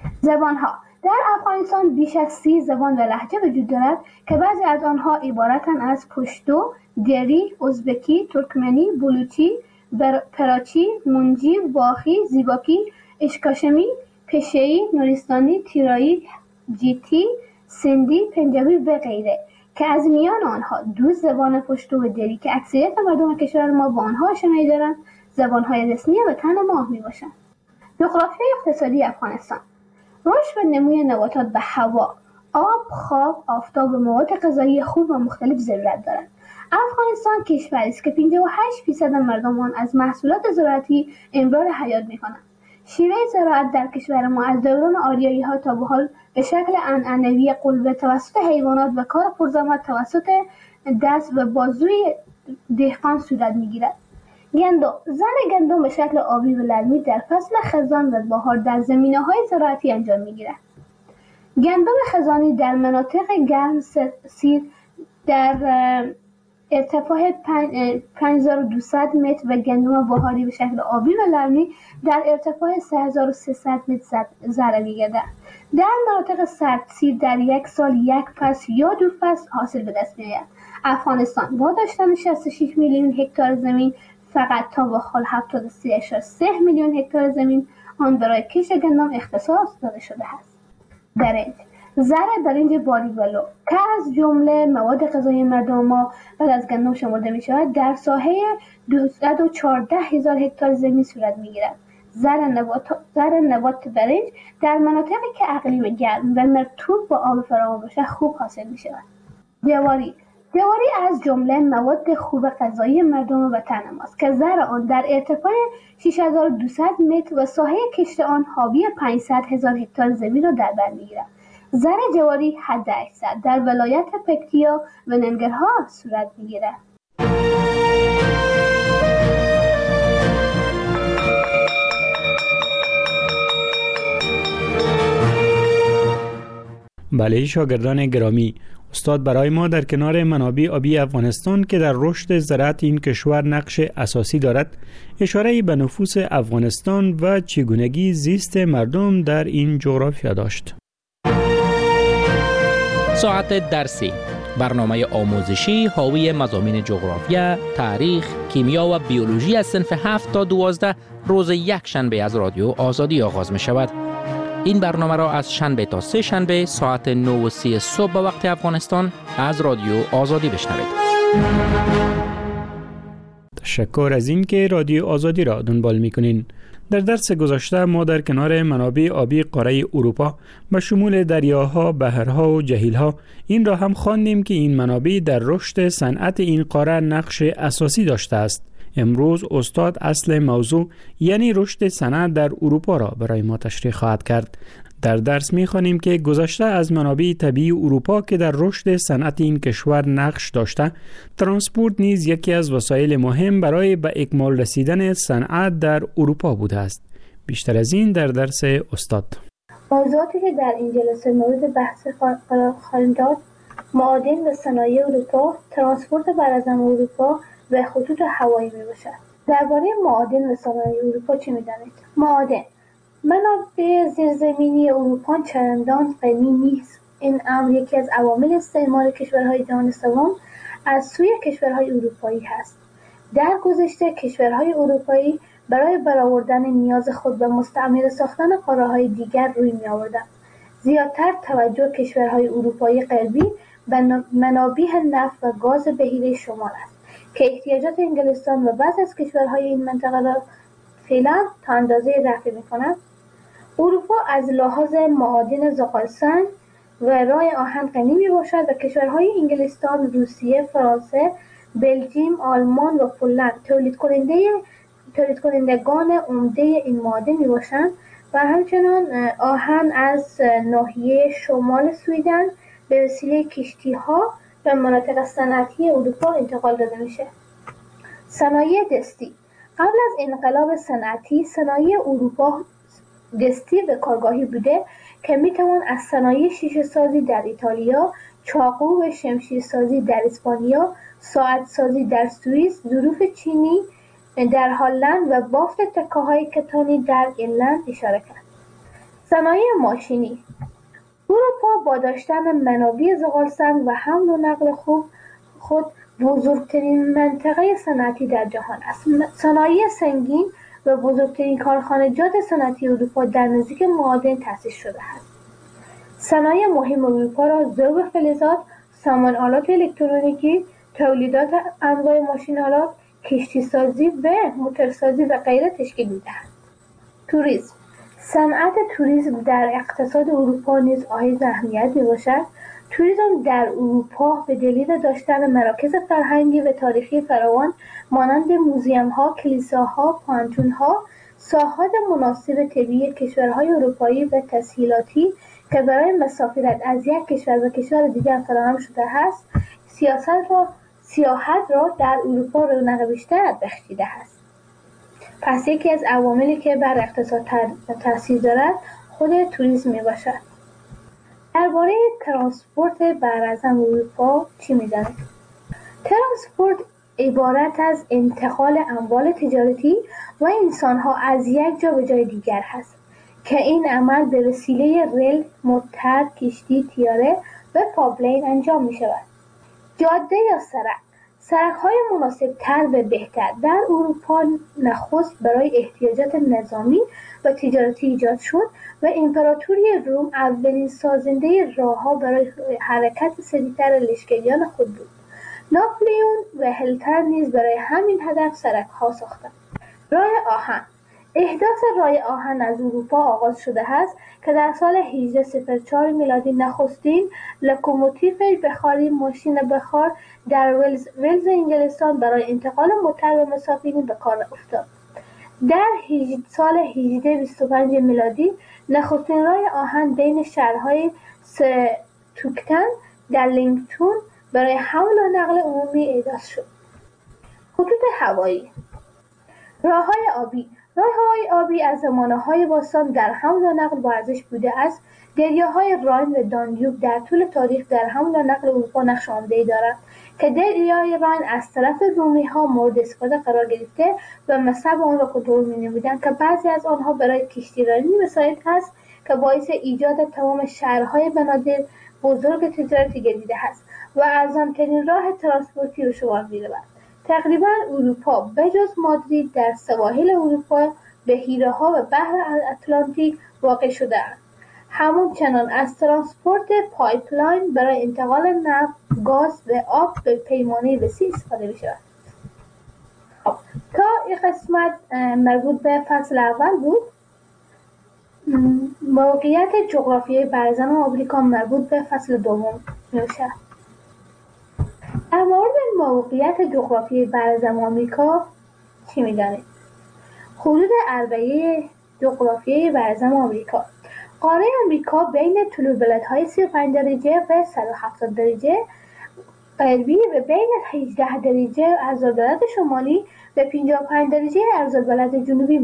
زبانها در افغانستان بیش از سی زبان و لهجه وجود دارد که بعضی از آنها عبارتند از پشتو، دری، ازبکی، ترکمنی، بلوچی، پراچی، منجی، واخی، زیباکی، اشکاشمی، پشه‌ای، نورستانی، تیرایی، جیتی، سندی، پنجابی و غیره که از میان آنها دو زبان پشتو و دری که اکثریت مردم کشور ما با آنها آشنایی دارند زبانهای رسمی وطن ما میباشند. جغرافیای اقتصادی افغانستان: رشد و نموی نباتات به هوا، آب، خواب، آفتاب و مواد غذایی خوب و مختلف ضرورت دارند. افغانستان کشوری است که پنجاه و هشت درصد مردم آن از محصولات زراعتی امرار حیات می‌کنند. شیوه زراعت در کشور ما از دوران آریایی‌ها تا به حال به شکل عنعنوی قلبه توسط حیوانات و کار پرزحمت توسط دست و بازوی دهقان صورت می‌گیرد. گندم: زرع گندم به شکل آبی و للمی در فصل خزان و بهار در زمینه‌های زراعتی انجام می‌گیرد. گندم خزانی در مناطق گرم سیر در ارتفاع پنج هزار و دویست متر و گندم بهاری به شکل آبی و للمی در ارتفاع سه هزار و سیصد متر زرع می‌گردد. در مناطق سردسیر در یک سال یک فصل یا دو فصل حاصل به دست می‌آید. افغانستان با داشتن شصت و شش میلیون هکتار زمین فقط تا به حال هفتاد و سه ممیز سه میلیون هکتار زمین آن برای کشت گندم اختصاص داده شده است. برنج: زرع برنج باریولو که از جمله مواد غذایی مردم ما بعد از گندم شمرده می شود در ساحه دویست و چهارده هزار هکتار زمین صورت می گیرد. زرع نبات زرع نبات برنج در مناطقی که اقلیم گرم و مرطوب با آب فراوان باشد خوب حاصل می شود. جواری: جواری از جمله مواد خوب غذایی مردم وطن ماست که زرع آن در ارتفاع شش هزار و دویست متر و ساحه کشت آن حاوی پانصد هزار هکتار زمین را در بر می‌گیرد. زرع جواری حد اکثر در ولایت پکتیا و ننگرهار صورت می‌گیرد. بله شاگردان گرامی، استاد برای ما در کنار منابع آبی افغانستان که در رشد زراعت این کشور نقش اساسی دارد اشاره به نفوس افغانستان و چگونگی زیست مردم در این جغرافیا داشت. ساعت درسی، برنامه آموزشی حاوی مضامین جغرافیا، تاریخ، کیمیا و بیولوژی از صنف هفت تا دوازده روز یک شنبه از رادیو آزادی آغاز می شود. این برنامه را از شنبه تا سه شنبه ساعت نه و سی صبح به وقت افغانستان از رادیو آزادی بشنوید. تشکر از این که رادیو آزادی را دنبال می‌کنین. در درس گذشته ما در کنار منابع آبی قاره اروپا به شمول دریاها، بحرها و جهیلها این را هم خواندیم که این منابع در رشد صنعت این قاره نقش اساسی داشته است. امروز استاد اصل موضوع یعنی رشد صنعت در اروپا را برای ما تشریح خواهد کرد. در درس می‌خوانیم که گذشته از منابع طبیعی اروپا که در رشد صنعت این کشور نقش داشته، ترانسپورت نیز یکی از وسایل مهم برای به اکمال رسیدن صنعت در اروپا بوده است. بیشتر از این در درس استاد. موضوعاتی که در این جلسه مورد بحث خواهیم داشت معادن و صنایع اروپا، ترانسپورت براعظم اروپا و خطوط هوایی میباشد. درباره معادن و صنایع اروپا چه می‌دانید؟ معادن منابع زیرزمینی اروپا چندان غنی نیست. این امر یکی از عوامل استعمار کشورهای جهان سوم از سوی کشورهای اروپایی هست. در گذشته کشورهای اروپایی برای برآوردن نیاز خود به مستعمره ساختن قاره‌های دیگر روی می‌آوردند. زیادتر توجه کشورهای اروپایی غربی به منابع نفت و گاز بحیره شمال است که احتیاجات انگلستان و بعضی از کشورهای این منطقه را فعلا تا اندازه رفع می‌کند. اروپا از لحاظ معادن زغالسنگ و رای آهن غنی میباشد و کشورهای انگلستان، روسیه، فرانسه، بلژیم، آلمان و پولند تولید کننده تولید کنندگان عمده این معادن میباشند و همچنان آهن از ناحیه شمال سویدن به وسیله کشتی‌ها به مناطق صنعتی اروپا انتقال داده میشه. صنایع دستی قبل از انقلاب صنعتی صنایع اروپا دستی و کارگاهی بوده که میتوان از صنایع شیشه سازی در ایتالیا، چاقو و شمشیر سازی در اسپانیا، ساعت سازی در سوئیس، ظروف چینی در هلند و بافت تکه‌های کتانی در ایرلند اشاره کرد. صنایع ماشینی. اروپا با داشتن منابع زغالسنگ و حمل و نقل خوب خود بزرگترین منطقه صنعتی در جهان است. صنایع سنگین و بزرگترین کارخانجات صنعتی اروپا در نزدیک معادن تأسیس شده است. صنایع مهم اروپا را ذوب فلزات، سامان آلات الکترونیکی، تولیدات انواع ماشین‌آلات، کشتیسازی و موتورسازی و غیره تشکیل می‌دهد. توریسم. صنعت توریسم در اقتصاد اروپا نیز حائز اهمیت می‌باشد. توریسم در اروپا به دلیل داشتن مراکز فرهنگی و تاریخی فراوان مانند موزیم‌ها، کلیساها، پانتون‌ها، ساحات مناسب طبیعی کشورهای اروپایی و تسهیلاتی که برای مسافرت از یک کشور به کشور دیگر فراهم شده است، سیاست را سیاحت را در اروپا رونق بیشتر بخشیده است. پس یکی از عواملی که بر اقتصاد تاثیر دارد خود توریسم میباشد. درباره ترانسپورت براعظم اروپا چی می‌دانید؟ ترانسپورت عبارت از انتقال اموال تجارتی و انسان‌ها از یک جا به جای دیگر است که این عمل به وسیله ریل، موتر، کشتی، طیاره و پایپلاین انجام می‌شود. جاده یا سرک. سرک‌های مناسب‌تر و بهتر در اروپا نخست برای احتیاجات نظامی و تجارتی ایجاد شد و امپراتوری روم اولین سازنده راه‌ها برای حرکت سریعتر لشکریان خود بود. ناپلیون و هیتلر نیز برای همین هدف سرک‌ها ساختند. راه آهن. احداث راه آهن از اروپا آغاز شده است که در سال هجده صفر چهار میلادی نخستین لوکوموتیو بخاری ماشین بخار در ولز, ولز انگلستان برای انتقال موتر و مسافرین به کار افتاد. در سال هجده بیست و پنج میلادی نخستین راه آهن بین شهرهای ستوکتن در لینکتون برای حمل و نقل عمومی احداث شد. خطوط هوایی. راه‌های آبی. راه‌های آبی از زمانه‌های باستان در حمل و نقل با ارزش بوده است. دریاهای راین و دانیوب در طول تاریخ در حمل و نقل اروپا نقش عمده‌ای دارند که دریای راین از طرف رومی‌ها مورد استفاده قرار گرفته و مصب آن را کنترل می‌نمودند که بعضی از آنها برای کشتیرانی وسایل است که باعث ایجاد تمام شهرهای بنادر بزرگ تجارتی گردیده است و ارزان‌ترین راه ترانسپورتی به شمار می‌رود. تقریباً اروپا بجز مادرید در سواحل اروپا به حیره‌ها و بحر اتلانتیک واقع شده است. همچنان از ترانسپورت پایپلاین برای انتقال نفت، گاز و آب به پیمانه وسیع استفاده می‌شود. تا این قسمت مربوط به فصل اول بود. موقعیت جغرافیایی برزن آمریکا مربوط به فصل دوم میشه. در مورد موقعیت جغرافیایی برزن آمریکا چی میدانید؟ حدود اربعه جغرافیایی برزن آمریکا. قاره آمریکا بین طول بلندهای سی و پنج درجه و صد و هفتاد درجه غربی و بین هجده درجه عرض‌البلد شمالی و پنجاه و پنج درجه عرض‌البلد جنوبی